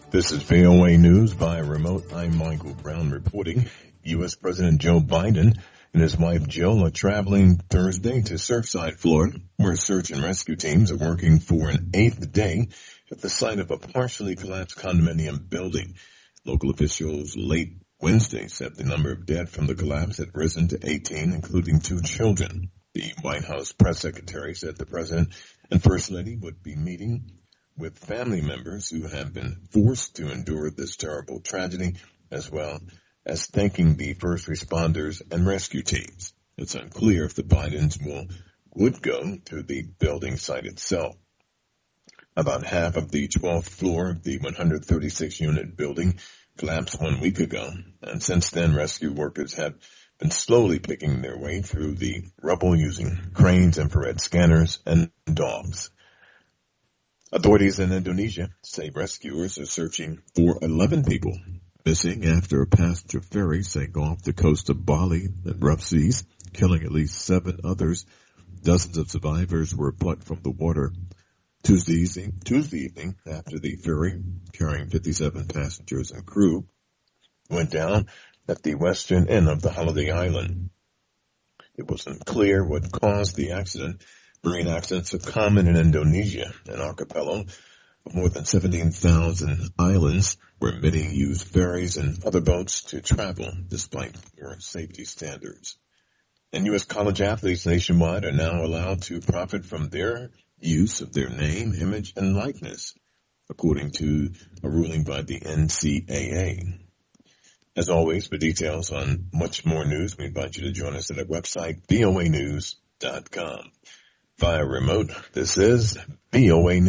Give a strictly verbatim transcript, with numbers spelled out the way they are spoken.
This is V O A News by remote. I'm Michael Brown reporting. U S. President Joe Biden and his wife Jill are traveling Thursday to Surfside, Florida, where search and rescue teams are working for an eighth day at the site of a partially collapsed condominium building. Local officials late Wednesday said the number of dead from the collapse had risen to eighteen, including two children. The White House press secretary said the president and first lady would be meeting with family members who have been forced to endure this terrible tragedy, as well as thanking the first responders and rescue teams. It's unclear if the Bidens will would go to the building site itself. About half of the twelfth floor of the one hundred thirty-six unit building collapsed one week ago, and since then rescue workers have been slowly picking their way through the rubble using cranes, infrared scanners, and dogs. Authorities in Indonesia say rescuers are searching for eleven people missing after a passenger ferry sank off the coast of Bali in rough seas, killing at least seven others. Dozens of survivors were plucked from the water Tuesday evening, Tuesday evening after the ferry carrying fifty-seven passengers and crew went down at the western end of the holiday island. It wasn't clear what caused the accident. Marine accidents are common in Indonesia, an archipelago of more than seventeen thousand islands, where many use ferries and other boats to travel despite poor safety standards. And U S college athletes nationwide are now allowed to profit from their use of their name, image, and likeness, according to a ruling by the N C double A. As always, for details on much more news, we invite you to join us at our website, V O A news dot com. Via remote, this is V O A News.